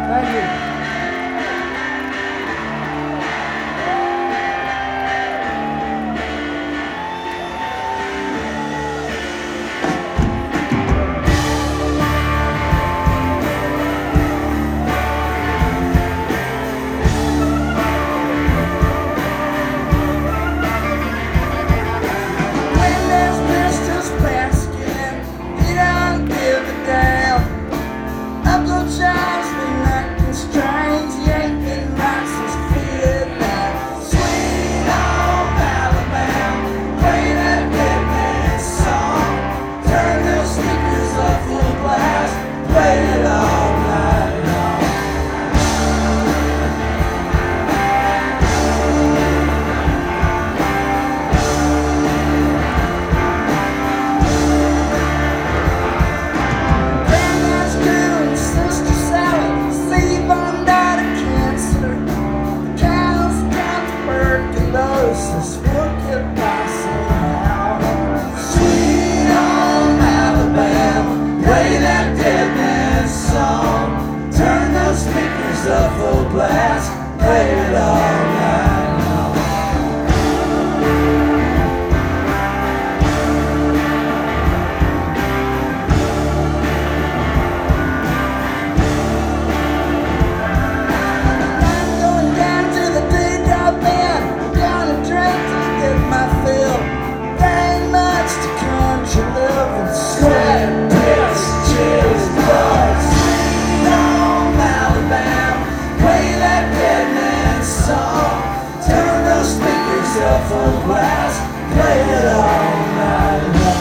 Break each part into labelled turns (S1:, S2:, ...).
S1: Thank you.
S2: Up full blast, play it all night long.
S3: I'm going down to the big drop in, gonna drink to get my fill. There ain't much to country living, sweat, piss, cheers, blood. Sweet home Alabama, play that dead man's song. Turn those speakers up full blast, play it all night long.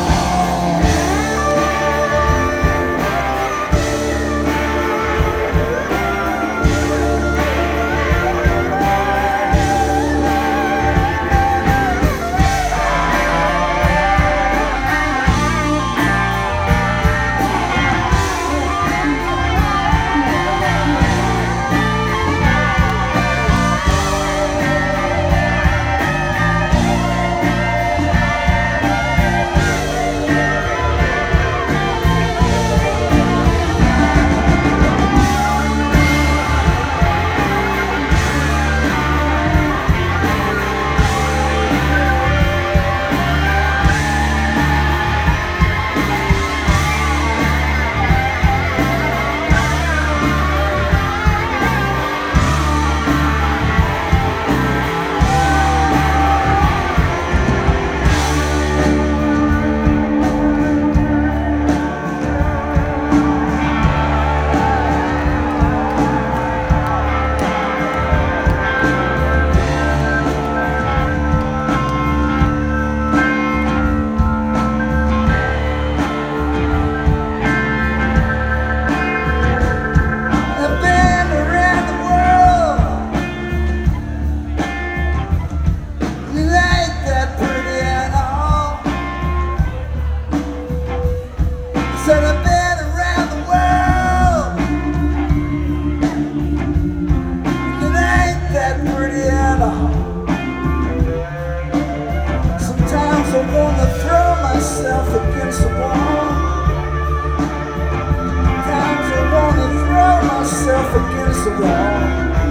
S3: Said I've been around the world, it ain't that pretty at all. Sometimes I wanna throw myself against the wall. Sometimes I wanna throw myself against the wall.